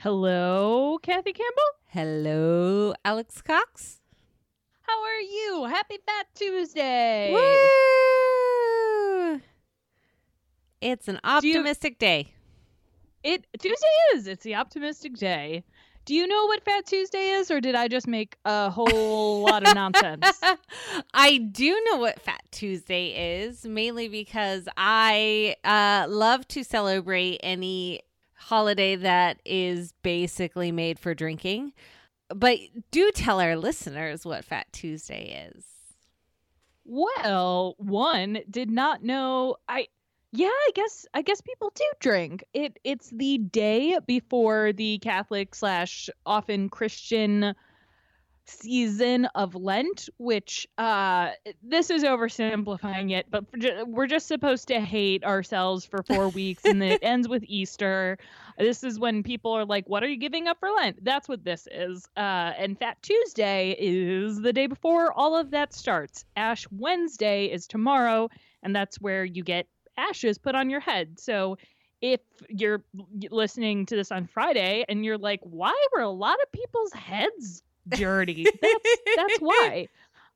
Hello, Kathy Campbell. Hello, Alex Cox. How are you? Happy Fat Tuesday. Woo! It's an optimistic day. Tuesday is. It's the optimistic day. Do you know what Fat Tuesday is, or did I just make a whole lot of nonsense? I do know what Fat Tuesday is, mainly because I love to celebrate any holiday that is basically made for drinking. But do tell our listeners what Fat Tuesday is. Well, one did not know. I guess people do drink. It's the day before the Catholic / often Christian season of Lent, which this is oversimplifying it, but we're just supposed to hate ourselves for 4 weeks, and then it ends with Easter. This is when people are like, what are you giving up for Lent? That's what this is. And Fat Tuesday is the day before all of that starts. Ash Wednesday is tomorrow, and that's where you get ashes put on your head. So if you're listening to this on Friday and you're like, why were a lot of people's heads dirty? That's why.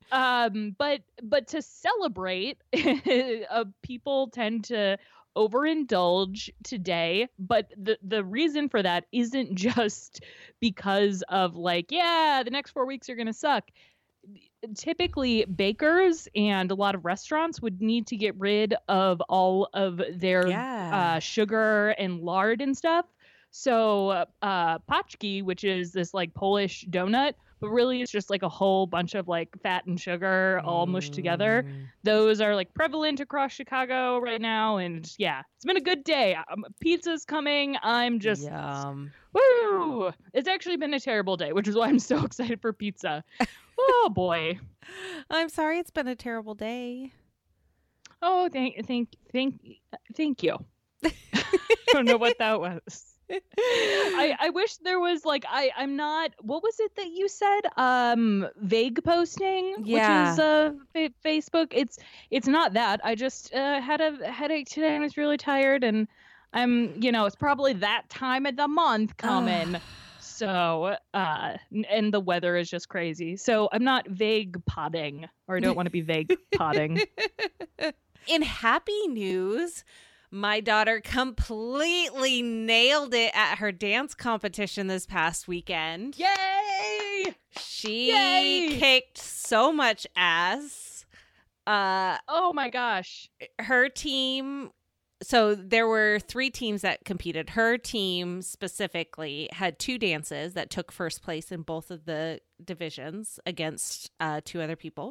But to celebrate, people tend to overindulge today, but the reason for that isn't just because of like, yeah, the next 4 weeks are gonna suck. Typically bakers and a lot of restaurants would need to get rid of all of their sugar and lard and stuff. So paczki, which is this like Polish donut, but really it's just like a whole bunch of like fat and sugar all mushed together. Those are like prevalent across Chicago right now. And yeah, it's been a good day. Pizza's coming. I'm just Yum. woo. It's actually been a terrible day, which is why I'm so excited for pizza. Oh boy. I'm sorry it's been a terrible day. Oh, thank you. I don't know what that was. I wish there was like I'm not, what was it that you said? Vague posting, which is Facebook. It's not that. I just had a headache today and I was really tired, and it's probably that time of the month coming. So, and the weather is just crazy. So I'm not vague potting, or I don't want to be vague potting. In happy news, my daughter completely nailed it at her dance competition this past weekend. Yay! She kicked so much ass. Oh my gosh. Her team, so there were 3 teams that competed. Her team specifically had 2 dances that took first place in both of the divisions against 2 other people.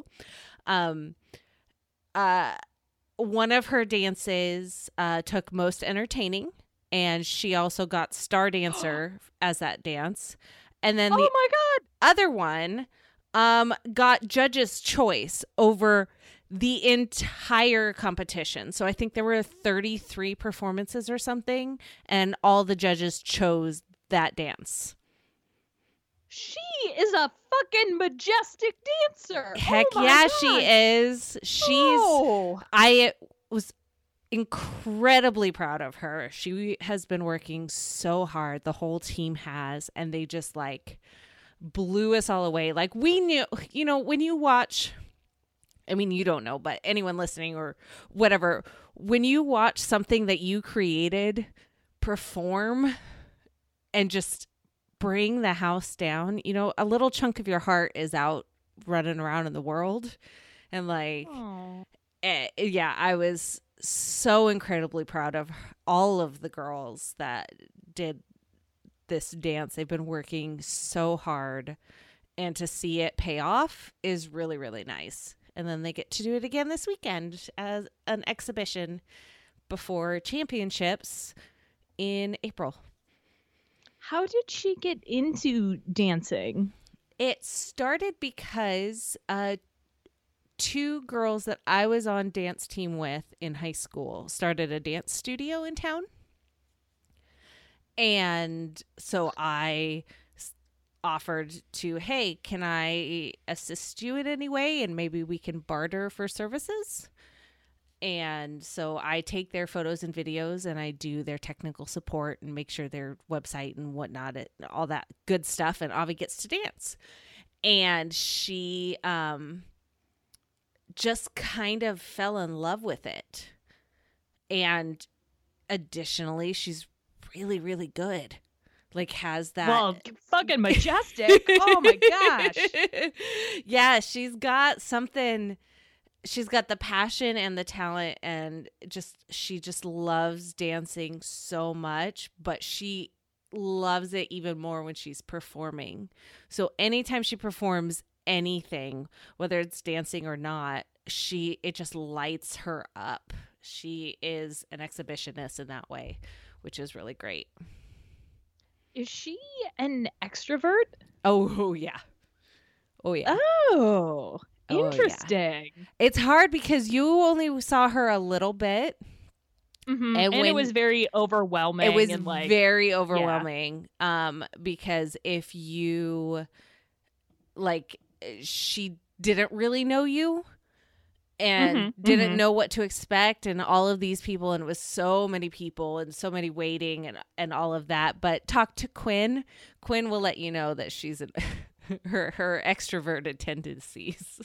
One of her dances took most entertaining, and she also got star dancer as that dance. And then the other one got judge's choice over the entire competition. So I think there were 33 performances or something, and all the judges chose that dance. She is a fucking majestic dancer. Heck yeah, she is. I was incredibly proud of her. She has been working so hard. The whole team has, and they just like blew us all away. Like, we knew, when you watch, I mean, you don't know, but anyone listening or whatever, when you watch something that you created perform and just bring the house down, a little chunk of your heart is out running around in the world. And like, I was so incredibly proud of all of the girls that did this dance. They've been working so hard, and to see it pay off is really, really nice. And then they get to do it again this weekend as an exhibition before championships in April. How did she get into dancing? It started because 2 girls that I was on dance team with in high school started a dance studio in town. And so I offered to, hey, can I assist you in any way? And maybe we can barter for services. And so I take their photos and videos and I do their technical support and make sure their website and whatnot, all that good stuff. And Avi gets to dance. And she just kind of fell in love with it. And additionally, she's really, really good. Like, has that. Well, fucking majestic. Oh my gosh. Yeah, she's got something. She's got the passion and the talent, and she just loves dancing so much, but she loves it even more when she's performing. So anytime she performs anything, whether it's dancing or not, it just lights her up. She is an exhibitionist in that way, which is really great. Is she an extrovert? Oh yeah. Oh yeah. Oh, interesting. Yeah. It's hard because you only saw her a little bit. Mm-hmm. And it was very overwhelming. It was and very overwhelming. Yeah. Because if you she didn't really know you and didn't know what to expect, and all of these people, and it was so many people and so many waiting and all of that. But talk to Quinn. Quinn will let you know that she's her extroverted tendencies.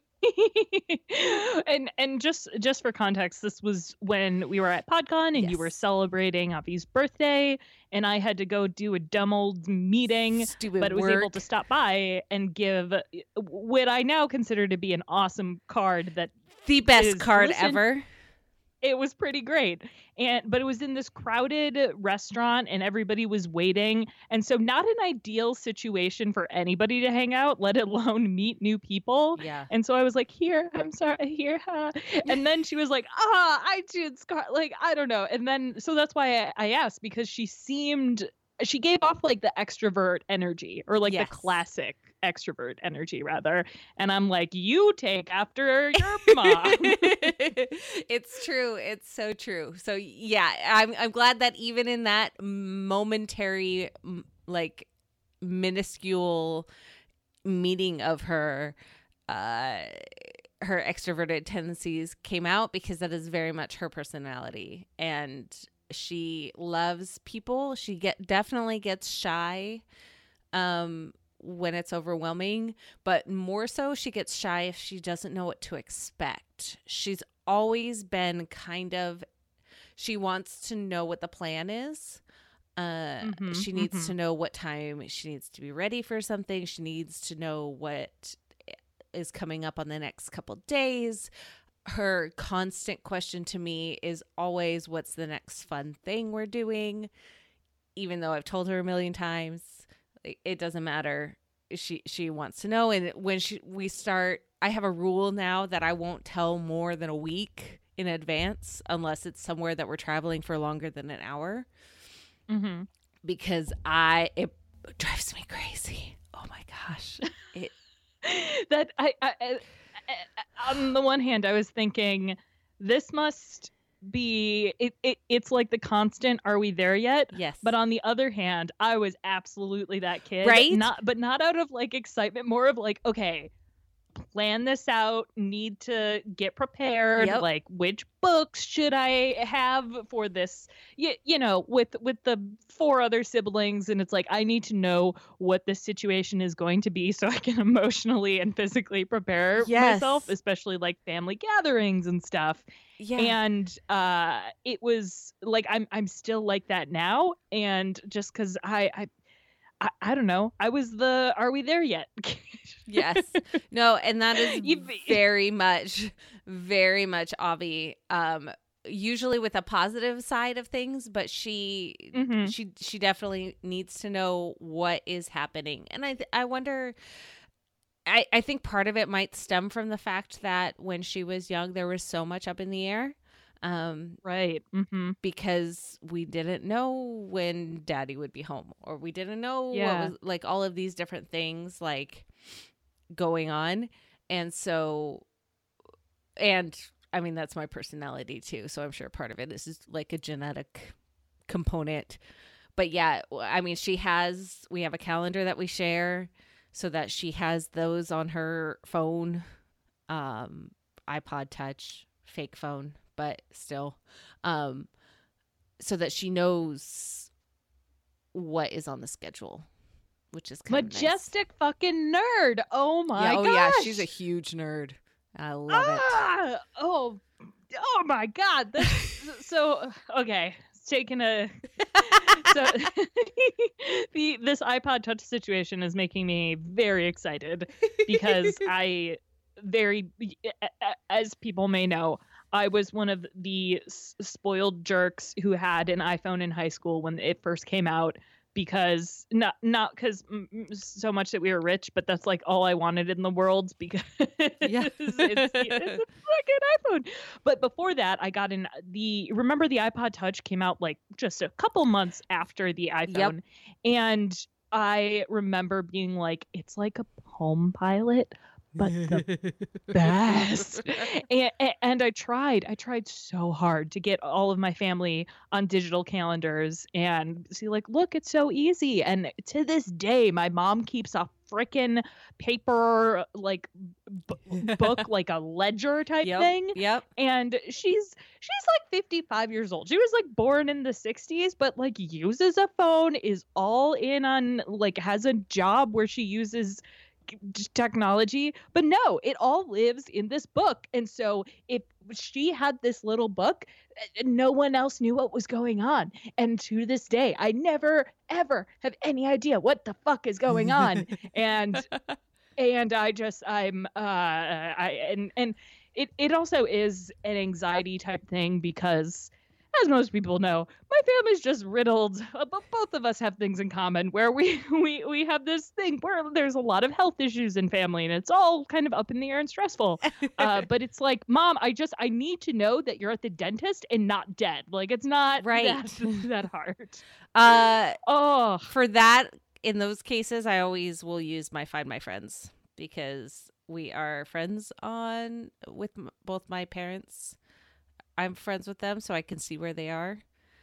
and just for context, this was when we were at PodCon and you were celebrating Avi's birthday, and I had to go do a dumb old meeting, but was able to stop by and give what I now consider to be an awesome card. That the best card ever. It was pretty great. But it was in this crowded restaurant and everybody was waiting. And so not an ideal situation for anybody to hang out, let alone meet new people. Yeah. And so I was like, here, I'm sorry, here. And then she was like, iTunes card. Like, I don't know. And then, so that's why I asked, because she gave off like the extrovert energy, or like the classic extrovert energy rather. And I'm like, you take after your mom. It's true. It's so true. So yeah, I'm glad that even in that momentary, like minuscule meeting of her extroverted tendencies came out, because that is very much her personality. And she loves people. She definitely gets shy when it's overwhelming, but more so she gets shy if she doesn't know what to expect. She's always been she wants to know what the plan is. She needs to know what time she needs to be ready for something. She needs to know what is coming up on the next couple days. Her constant question to me is always, what's the next fun thing we're doing? Even though I've told her a million times, it doesn't matter. She wants to know. And when we start, I have a rule now that I won't tell more than a week in advance, unless it's somewhere that we're traveling for longer than an hour. Mm-hmm. Because it drives me crazy. Oh my gosh. That I on the one hand, I was thinking, this must be it's like the constant, are we there yet? Yes. But on the other hand, I was absolutely that kid. Right? Not out of like excitement, more of like, okay, plan this out, need to get prepared. Yep. Like, which books should I have for this? You know, with the 4 other siblings, and it's like, I need to know what this situation is going to be so I can emotionally and physically prepare myself, especially like family gatherings and stuff. Yeah. And it was like, I'm still like that now, and just because I don't know. I was are we there yet? Yes. No, and that is very much Avi. Usually with a positive side of things, but she definitely needs to know what is happening. And I wonder, I think part of it might stem from the fact that when she was young, there was so much up in the air. Right. Mm-hmm. Because we didn't know when daddy would be home, or we didn't know what was, like, all of these different things like going on. And so, and I mean, that's my personality too. So I'm sure part of it is like a genetic component, but yeah, I mean, we have a calendar that we share so that she has those on her phone, iPod Touch, fake phone, but still, so that she knows what is on the schedule, which is kind of majestic nice. Fucking nerd. Oh my gosh. Yeah, she's a huge nerd. I love it. Oh my God. So okay. It's taken a so this iPod Touch situation is making me very excited because as people may know, I was one of the spoiled jerks who had an iPhone in high school when it first came out, because not because so much that we were rich, but that's like all I wanted in the world, because it's a fucking iPhone. But before that, I got remember the iPod Touch came out like just a couple months after the iPhone. Yep. And I remember being like, it's like a Palm Pilot, but the best. And I tried so hard to get all of my family on digital calendars and see, like, look, it's so easy. And to this day, my mom keeps a freaking paper like book, like a ledger type thing. Yep. And she's like 55 years old. She was like born in the 60s, but like uses a phone, is all in on, like, has a job where she uses technology. But no, it all lives in this book. And so if she had this little book, no one else knew what was going on. And to this day, I never ever have any idea what the fuck is going on. and it also is an anxiety type thing, because as most people know, my family's just riddled, but both of us have things in common where we have this thing where there's a lot of health issues in family, and it's all kind of up in the air and stressful. But it's like, Mom, I need to know that you're at the dentist and not dead. Like, it's not right. that hard. For that, in those cases, I always will use my Find My Friends, because we are friends with both my parents. I'm friends with them, so I can see where they are.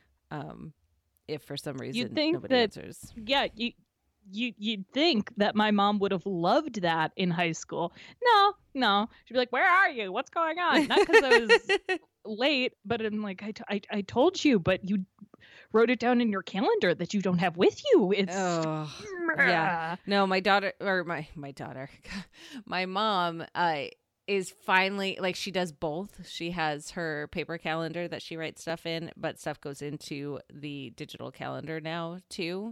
If for some reason nobody answers. Yeah, you'd think that my mom would have loved that in high school. No. She'd be like, "Where are you? What's going on?" Not because I was late, but I'm like, I told you, but you wrote it down in your calendar that you don't have with you. It's yeah. No, my daughter, or my daughter, my mom, is finally, like, she does both. She has her paper calendar that she writes stuff in, but stuff goes into the digital calendar now too.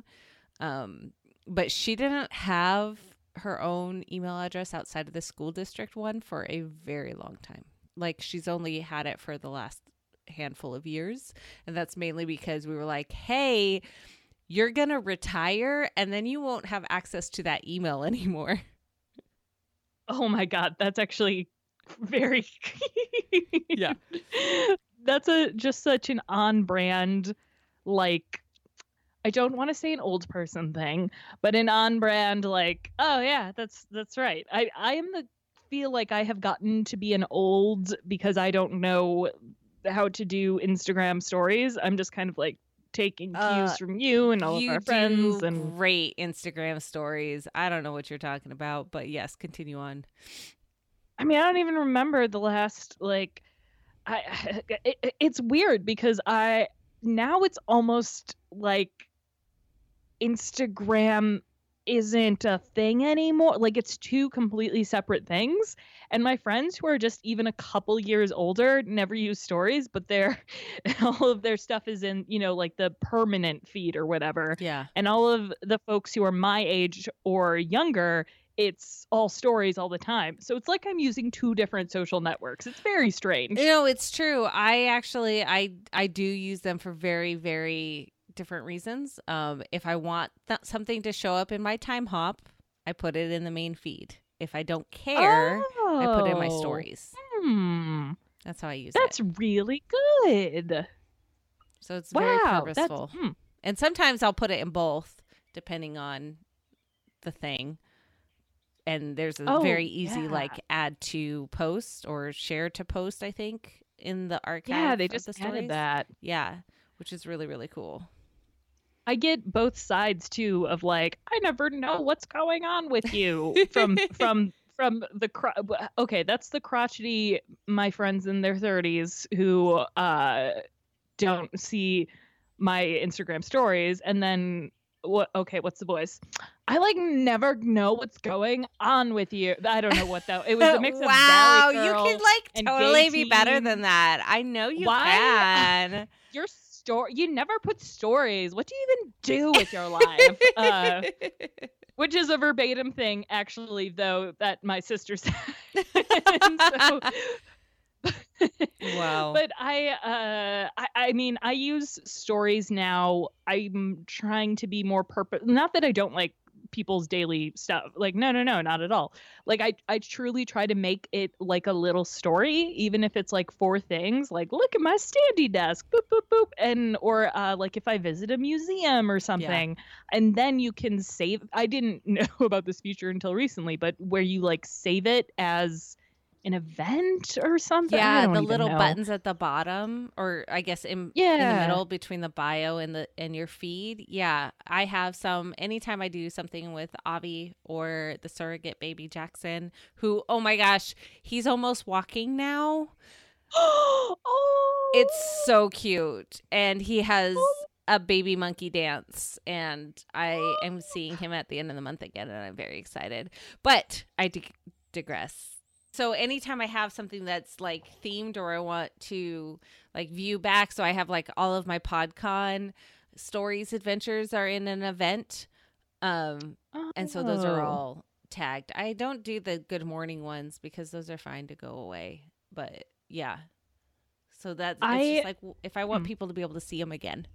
But she didn't have her own email address outside of the school district one for a very long time. Like, she's only had it for the last handful of years. And that's mainly because we were like, hey, you're going to retire and then you won't have access to that email anymore. Oh my God, that's actually very yeah. That's just such an on-brand, like, I don't want to say an old person thing, but an on-brand, like, oh yeah, that's right. I feel like I have gotten to be an old because I don't know how to do Instagram stories. I'm just kind of like taking cues from you and all of our friends. And great Instagram stories. I don't know what you're talking about, but yes, continue on. I mean, I don't even remember the last, like, it's weird because now it's almost like Instagram isn't a thing anymore. Like, it's two completely separate things. And my friends who are just even a couple years older never use stories, but all of their stuff is in, like the permanent feed or whatever. Yeah. And all of the folks who are my age or younger, it's all stories all the time. So it's like I'm using two different social networks. It's very strange. It's true. I do use them for very, very different reasons. If I want something to show up in my time hop, I put it in the main feed. If I don't care, I put it in my stories. That's how I use it. That's really good. So it's very purposeful. And sometimes I'll put it in both, depending on the thing. And there's a very easy like add to post or share to post, I think, in the archive. Yeah, they just added that. Yeah, which is really, really cool. I get both sides too of like, I never know what's going on with you from from the okay, that's the crotchety my friends in their 30s who don't see my Instagram stories, and then what's the voice? I like never know what's going on with you. I don't know what that. It was a mix of Valley Girl. You can like totally be better than that. I know you can. Your story. You never put stories. What do you even do with your life? Which is a verbatim thing, actually, though, that my sister said. So, wow. But I mean, I use stories now. I'm trying to be more not that I don't like people's daily stuff. Like, no, not at all. Like, I truly try to make it like a little story, even if it's like 4 things. Like, look at my standy desk, boop, boop, boop. And, or like if I visit a museum or something, and then you can save. I didn't know about this feature until recently, but where you like save it as an event or something. Yeah, the little buttons at the bottom, or I guess in the middle between the bio and your feed. Yeah, I have some. Anytime I do something with Avi or the surrogate baby Jackson, who, oh my gosh, he's almost walking now. Oh, it's so cute, and he has a baby monkey dance, and I am seeing him at the end of the month again, and I'm very excited. But I digress. So anytime I have something that's like themed, or I want to like view back, so I have like all of my PodCon stories, adventures are in an event. And so those are all tagged. I don't do the good morning ones because those are fine to go away. But yeah. So it's just like if I want people to be able to see them again.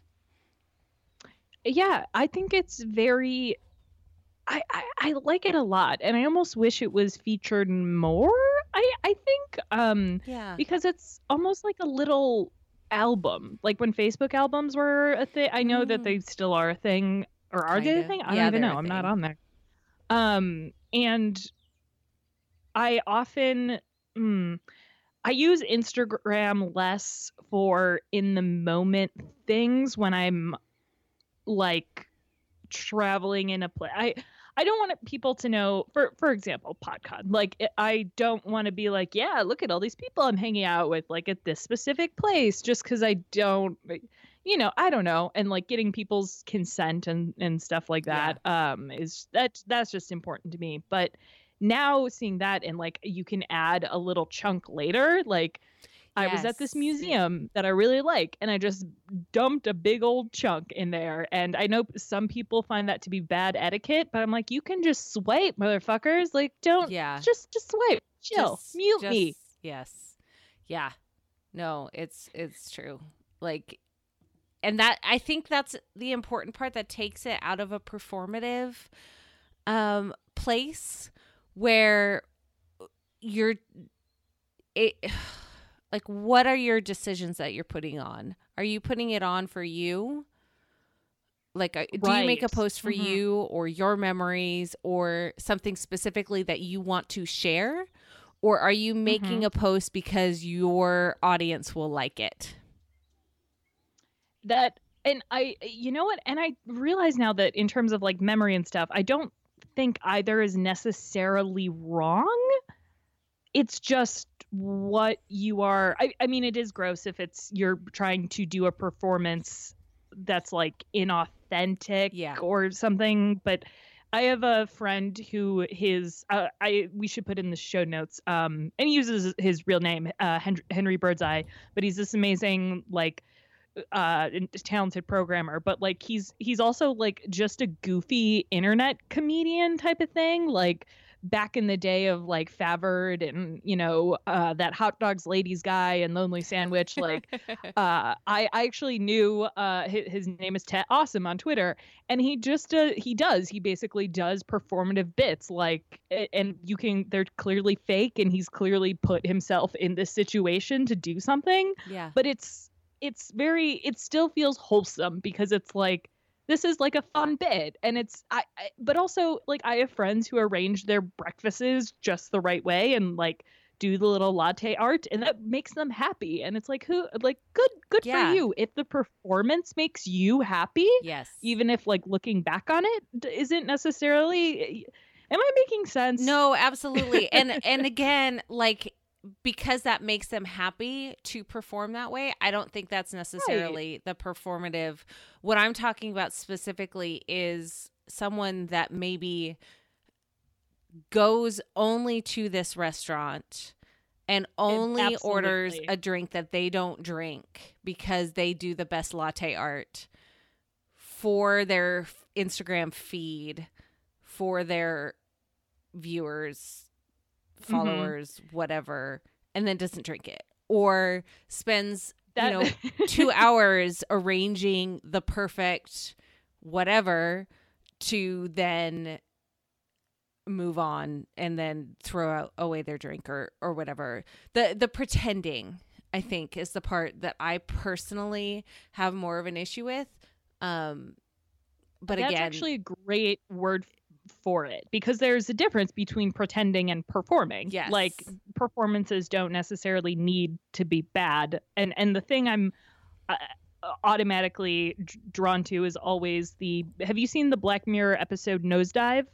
Yeah, I think it's very... I like it a lot, and I almost wish it was featured more. I think because it's almost like a little album, like when Facebook albums were a thing. I know that they still are a thing, or are they a thing? I don't even know. I'm not on there. And I often I use Instagram less for in the moment things when I'm like traveling in a place. I don't want people to know, for example, PodCon. Like, I don't want to be like, yeah, look at all these people I'm hanging out with, like at this specific place, just because I don't, I don't know. And like getting people's consent and stuff like that, that's just important to me. But now seeing that, and like you can add a little chunk later, like I was at this museum that I really like, and I just dumped a big old chunk in there. And I know some people find that to be bad etiquette, but I'm like, you can just swipe, motherfuckers. Like, don't, just swipe, chill, mute me. Yes. Yeah. No, it's true. Like, and that, I think that's the important part that takes it out of a performative place where like, what are your decisions that you're putting on? Are you putting it on for you? Like, do you make a post for you or your memories or something specifically that you want to share? Or are you making a post because your audience will like it? And you know what? And I realize now that in terms of like memory and stuff, I don't think either is necessarily wrong. It's just what you are. I mean, it is gross if you're trying to do a performance that's like inauthentic or something. But I have a friend who we should put in the show notes. And he uses his real name, Henry Birdseye, but he's this amazing like talented programmer. But like he's also like just a goofy internet comedian type of thing, like back in the day of like Favord and that Hot Dogs Ladies guy and Lonely Sandwich. Like I actually knew his name is Ted Awesome on Twitter, and he basically does performative bits, like, and they're clearly fake, and he's clearly put himself in this situation to do something. But it still feels wholesome because it's like, this is like a fun bit. And it's, but also like I have friends who arrange their breakfasts just the right way and like do the little latte art, and that makes them happy. And it's like, good for you. If the performance makes you happy, even if like looking back on it isn't necessarily, Am I making sense? No, absolutely. And again, like, because that makes them happy to perform that way, I don't think that's necessarily the performative. What I'm talking about specifically is someone that maybe goes only to this restaurant and only orders a drink that they don't drink because they do the best latte art for their Instagram feed, for their viewers, followers, whatever, and then doesn't drink it, or spends 2 hours arranging the perfect whatever to then move on and then throw away their drink or whatever. The pretending, I think, is the part that I personally have more of an issue with. But that's actually a great word for it, because there's a difference between pretending and performing. Yes. Like, performances don't necessarily need to be bad. And the thing I'm automatically drawn to is always have you seen the Black Mirror episode Nosedive?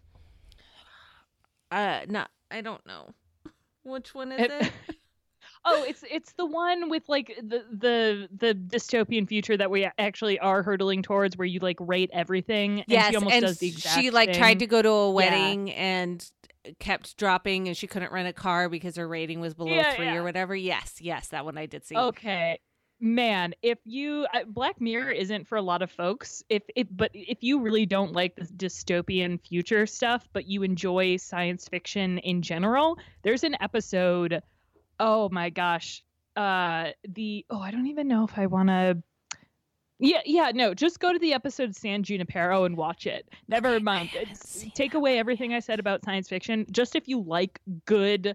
No, I don't know. Which one is it? Oh, it's the one with like the dystopian future that we actually are hurtling towards, where you like rate everything. And yes, she almost and does the exact she like thing. tried to go to a wedding and kept dropping, and she couldn't rent a car because her rating was below 3 or whatever. Yes, that one I did see. Okay. Man, if you Black Mirror isn't for a lot of folks. But if you really don't like this dystopian future stuff, but you enjoy science fiction in general, there's an episode. Oh my gosh. I don't even know if I want to. No, just go to the episode San Junipero and watch it. Never mind. Take away everything I said about science fiction. Just if you like good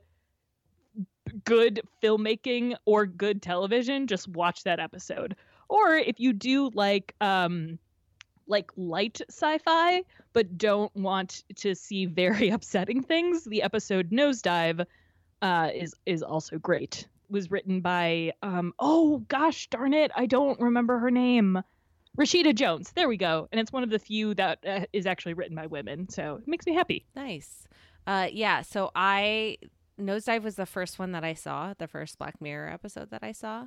filmmaking or good television, just watch that episode. Or if you do like light sci-fi but don't want to see very upsetting things, the episode Nosedive is also great. Was written by oh gosh darn it, I don't remember her name. Rashida Jones. There we go. And it's one of the few that is actually written by women, so it makes me happy. Nice. So Nosedive was the first one that I saw, the first Black Mirror episode that I saw.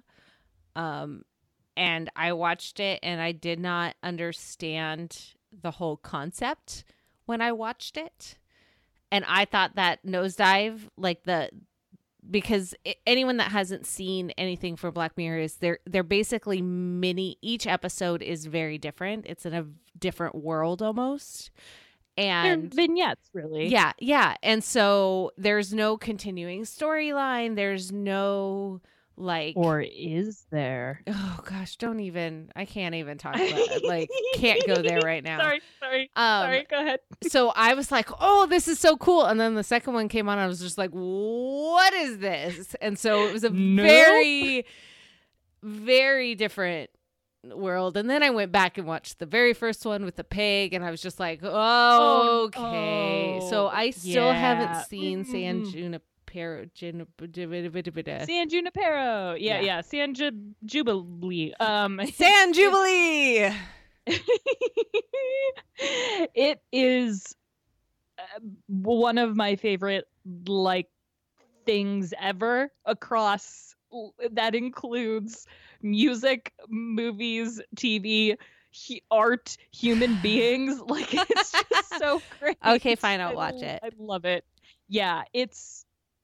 And I watched it and I did not understand the whole concept when I watched it. And I thought that Nosedive, because anyone that hasn't seen anything for Black Mirror is they're basically each episode is very different. It's in a different world almost. And they're vignettes, really. Yeah. And so there's no continuing storyline. There's no or is there? Oh gosh, I can't even talk about it. Can't go there right now. Sorry, go ahead. So I was like, oh, this is so cool. And then the second one came on, I was just like, what is this? And so it was a very, very different world. And then I went back and watched the very first one with the pig, and I was just like, okay. So I still haven't seen San Junipero. San Junipero. Yeah. San Jubilee. San Jubilee. It is one of my favorite things ever across. That includes music, movies, TV, art, human beings. It's just so great. Okay, fine, I'll watch it. I love it. Yeah, it's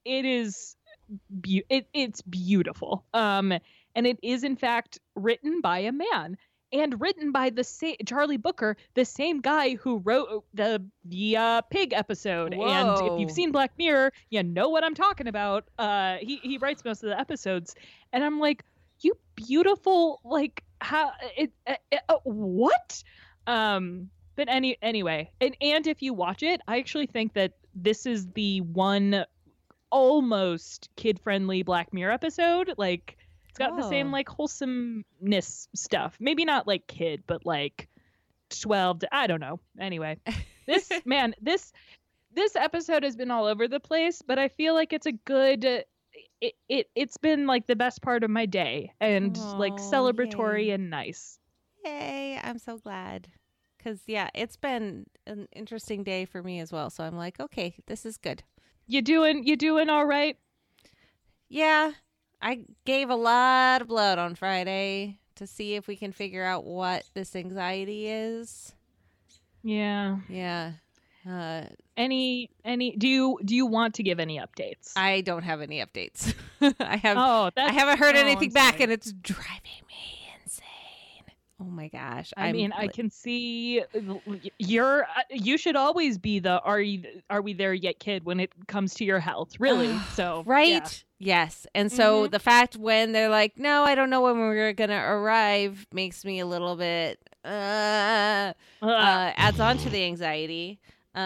beautiful. And it is in fact written by a man and written by the same Charlie Booker, the same guy who wrote the pig episode. Whoa. And if you've seen Black Mirror, you know what I'm talking about. He writes most of the episodes, and I'm like, you beautiful, how what? But anyway, and if you watch it, I actually think that this is the one almost kid-friendly Black Mirror episode. It's got the same wholesomeness stuff. Maybe not kid, but 12 to, I don't know. Anyway, this this episode has been all over the place, but I feel like it's a good. It's been the best part of my day, and celebratory and nice. Yay! I'm so glad, Because, yeah, it's been an interesting day for me as well. So I'm like, okay, this is good. You doing all right? Yeah, I gave a lot of blood on Friday to see if we can figure out what this anxiety is. Yeah. Yeah. Any do you want to give any updates? I don't have any updates. I haven't heard anything back, and it's driving me insane. Oh my gosh! I mean, I can see you should always be the are we there yet kid when it comes to your health, really. So right, yeah. Yes, and so the fact when they're like, no, I don't know when we're gonna arrive, makes me a little bit adds on to the anxiety.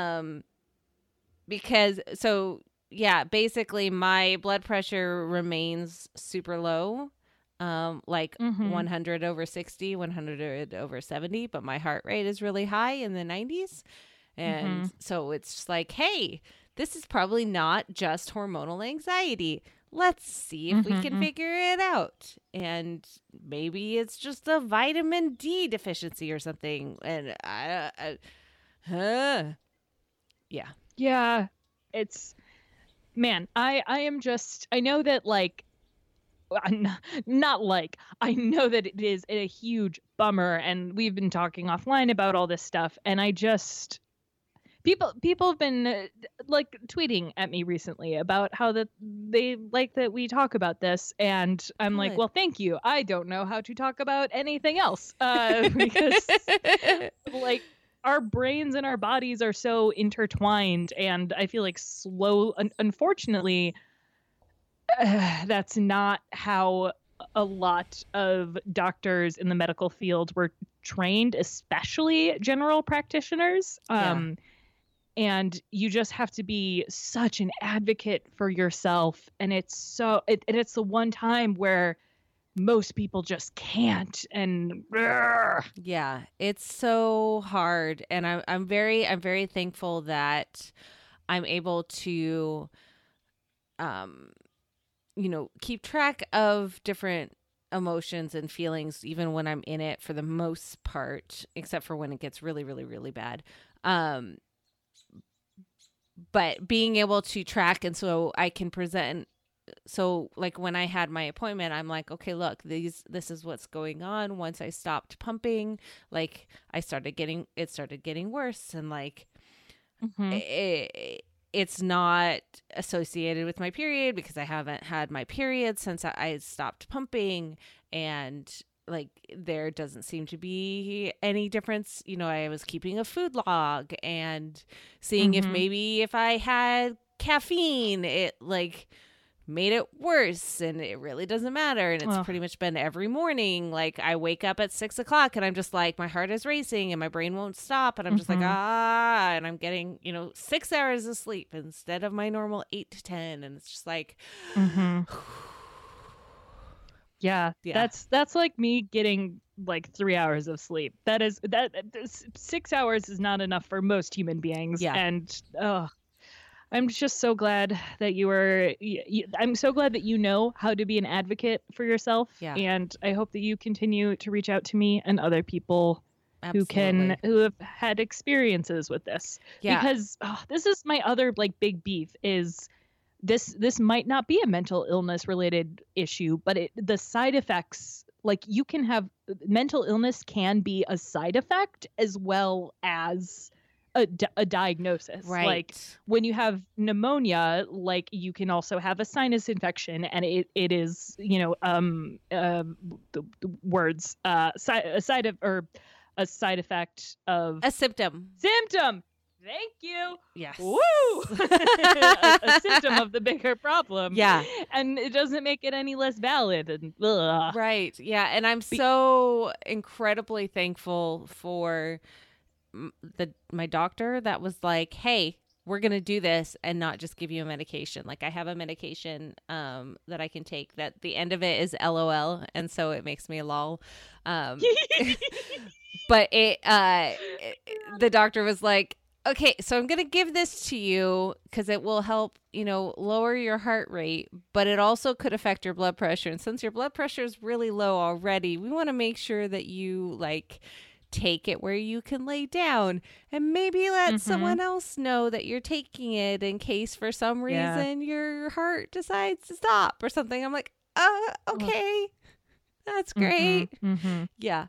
Because basically my blood pressure remains super low, 100 over 60, 100 over 70, but my heart rate is really high in the 90s. And so it's just like, hey, this is probably not just hormonal anxiety. Let's see if we can figure it out. And maybe it's just a vitamin D deficiency or something. And Yeah, it's, man, I am just, I know that I know that it is a huge bummer, and we've been talking offline about all this stuff, and I just, people have been tweeting at me recently about how that they like that we talk about this, and I'm like, well, thank you. I don't know how to talk about anything else, because our brains and our bodies are so intertwined, and I feel like unfortunately, that's not how a lot of doctors in the medical field were trained, especially general practitioners. And you just have to be such an advocate for yourself, and it's the one time where most people just can't, and yeah, it's so hard. And I'm very thankful that I'm able to keep track of different emotions and feelings even when I'm in it, for the most part, except for when it gets really, really, really bad. But being able to track, and so I can present. So like when I had my appointment, I'm like, okay, look, this is what's going on. Once I stopped pumping, like it started getting worse, and like it's not associated with my period because I haven't had my period since I stopped pumping, and like there doesn't seem to be any difference. I was keeping a food log and seeing if I had caffeine, it like made it worse, and it really doesn't matter. And it's pretty much been every morning. Like I wake up at 6 o'clock and I'm just like, my heart is racing and my brain won't stop. And I'm just like, and I'm getting, 6 hours of sleep instead of my normal 8 to 10. And it's just like, yeah, that's like me getting like 3 hours of sleep. That 6 hours is not enough for most human beings. Yeah. And, I'm just so glad that I'm so glad that you know how to be an advocate for yourself. Yeah. And I hope that you continue to reach out to me and other people who have had experiences with this. Yeah. Because this is my other big beef is this might not be a mental illness related issue, but the side effects, you can have mental illness can be a side effect as well as a diagnosis. Right. Like when you have pneumonia, you can also have a sinus infection, and it is the words a side effect of a symptom. Thank you. Yes. Woo! a symptom of the bigger problem. Yeah. And it doesn't make it any less valid. And right. Yeah. And I'm so incredibly thankful for my doctor that was like, hey, we're going to do this and not just give you a medication. Like I have a medication that I can take that the end of it is LOL. And so it makes me lol. But the doctor was like, okay, so I'm going to give this to you because it will help, lower your heart rate, but it also could affect your blood pressure. And since your blood pressure is really low already, we want to make sure that you take it where you can lay down and maybe let someone else know that you're taking it in case for some reason your heart decides to stop or something. I'm like, okay, that's great. Yeah.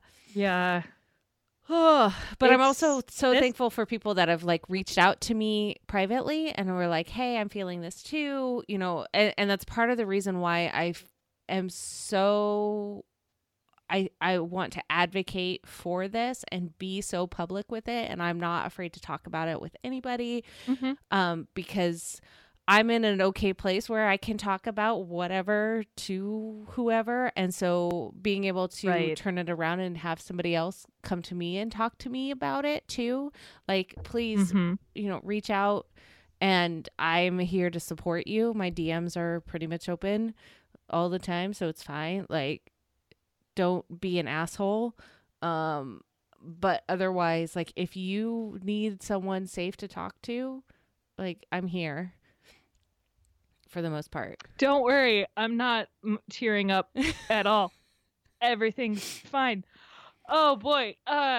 Oh, but I'm also so thankful for people that have like reached out to me privately and were like, hey, I'm feeling this too, you know, and that's part of the reason why I am so, I want to advocate for this and be so public with it. And I'm not afraid to talk about it with anybody because I'm in an okay place where I can talk about whatever to whoever. And so being able to turn it around and have somebody else come to me and talk to me about it too. Like, please, you know, reach out and I'm here to support you. My DMs are pretty much open all the time. So it's fine. Like, don't be an asshole. But otherwise, like if you need someone safe to talk to, like I'm here. For the most part. Don't worry. I'm not tearing up at all. Everything's fine. Oh boy.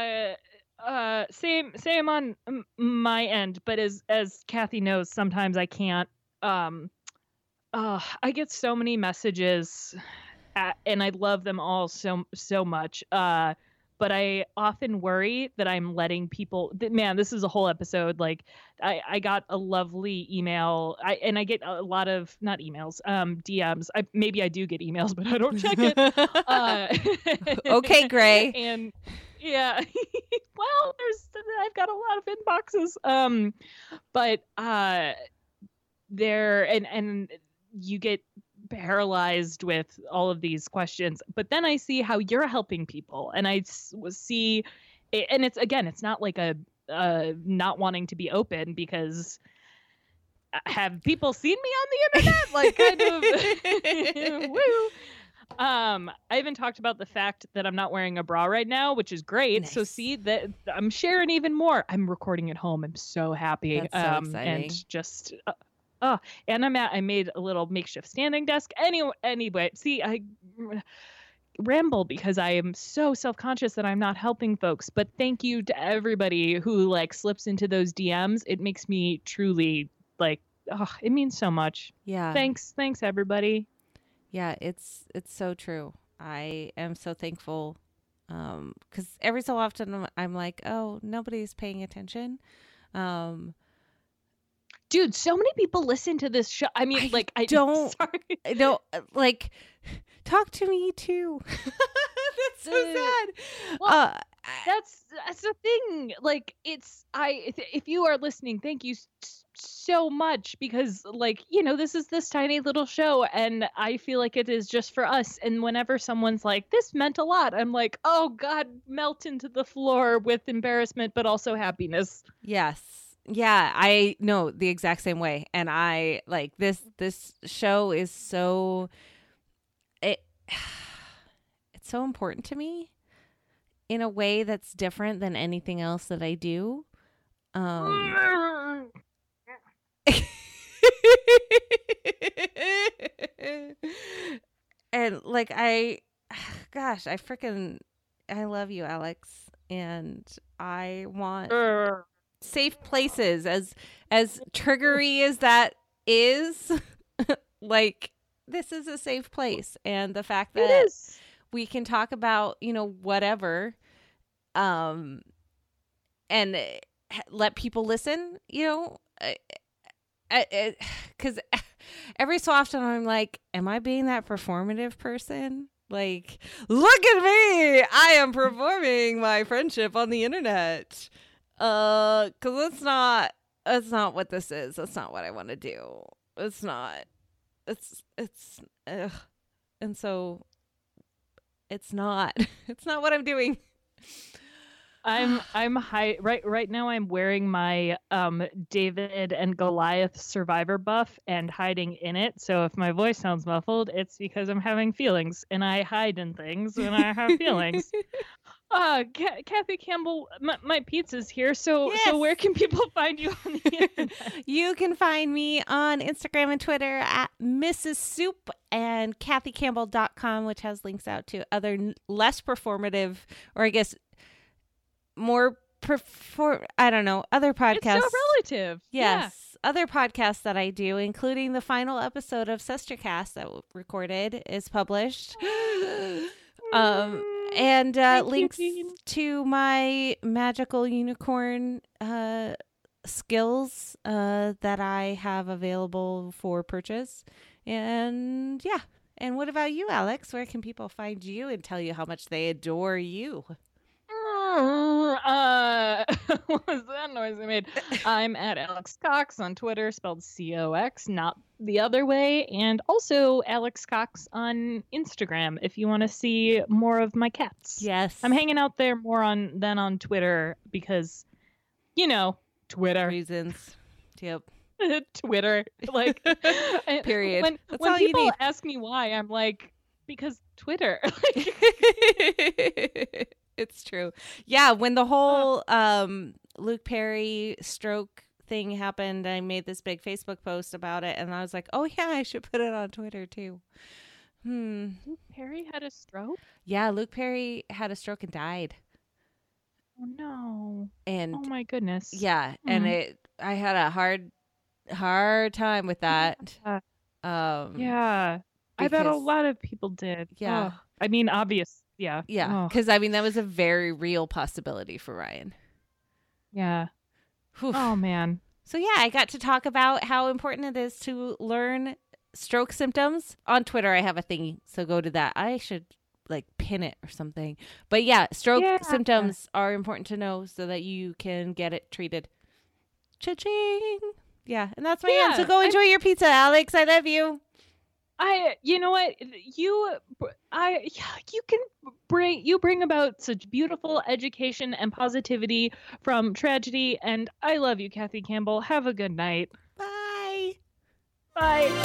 Same on my end, but as Kathy knows, sometimes I can't. I get so many messages and I love them all so much. But I often worry that I'm letting people, man, this is a whole episode. Like I got a lovely email and I get a lot of, not emails, DMs. Maybe I do get emails, but I don't check it. Okay, Gray. And yeah, well, I've got a lot of inboxes. But there, and you get paralyzed with all of these questions, but then I see how you're helping people and I see and it's not like a not wanting to be open because have people seen me on the internet like kind of woo. I even talked about the fact that I'm not wearing a bra right now, which is great. Nice. So see that I'm sharing even more. I'm recording at home. I'm so happy. That's so exciting. And just and I made a little makeshift standing desk. Anyway, see, I ramble because I am so self-conscious that I'm not helping folks. But thank you to everybody who like slips into those DMs. It makes me truly like, it means so much. Yeah. Thanks everybody. Yeah, it's so true. I am so thankful because every so often I'm like, oh, nobody's paying attention. Dude, so many people listen to this show. I mean, like, I don't like talk to me too. That's so sad. Well, that's the thing. Like, if you are listening, thank you so much because, like, you know, this is this tiny little show, and I feel like it is just for us. And whenever someone's like, "This meant a lot," I'm like, "Oh God, melt into the floor with embarrassment, but also happiness." Yes. Yeah, I know the exact same way. And I like this show is so it's so important to me in a way that's different than anything else that I do. And like I love you, Alex, and I want safe places as triggery as that is. Like, this is a safe place, and the fact that we can talk about, you know, whatever and let people listen, you know, because every so often I'm like, am I being that performative person? Like, look at me, I am performing my friendship on the internet. Because that's not what this is. That's not what I want to do. It's not. And so it's not. It's not what I'm doing. I'm high right now. I'm wearing my David and Goliath survivor buff and hiding in it. So if my voice sounds muffled, it's because I'm having feelings, and I hide in things when I have feelings. Kathy Campbell, my pizza's here. So yes. So where can people find you on the internet? You can find me on Instagram and Twitter at Mrs. Soup, and KathyCampbell.com, which has links out to other less performative, or I guess more I don't know, other podcasts. It's so relative. Yes. Other podcasts that I do, including the final episode of Sistercast that we recorded, is published. And links to my magical unicorn skills that I have available for purchase. And yeah. And what about you, Alex? Where can people find you and tell you how much they adore you? What was that noise I made? I'm at Alex Cox on Twitter, spelled COX, not the other way. And also Alex Cox on Instagram if you want to see more of my cats. Yes. I'm hanging out there more than on Twitter because, Twitter. Reasons. Yep. Twitter. Like, period. When people ask me why, I'm like, because Twitter. It's true. Yeah, when the whole Luke Perry stroke thing happened, I made this big Facebook post about it, and I was like, oh yeah, I should put it on Twitter too. Luke Perry had a stroke? Yeah, Luke Perry had a stroke and died. Oh no. And oh my goodness. Yeah, and I had a hard time with that. Yeah. I bet a lot of people did. Yeah. I mean, obvious. Yeah. Yeah. Because, I mean, that was a very real possibility for Ryan. Yeah. Whew. Oh, man. So, yeah, I got to talk about how important it is to learn stroke symptoms. On Twitter, I have a thingy, so go to that. I should, pin it or something. But, yeah, stroke symptoms are important to know so that you can get it treated. Cha-ching! Yeah, and that's my end. So go enjoy your pizza, Alex. I love you. You know what? You bring about such beautiful education and positivity from tragedy, and I love you, Kathy Campbell. Have a good night. Bye. Bye.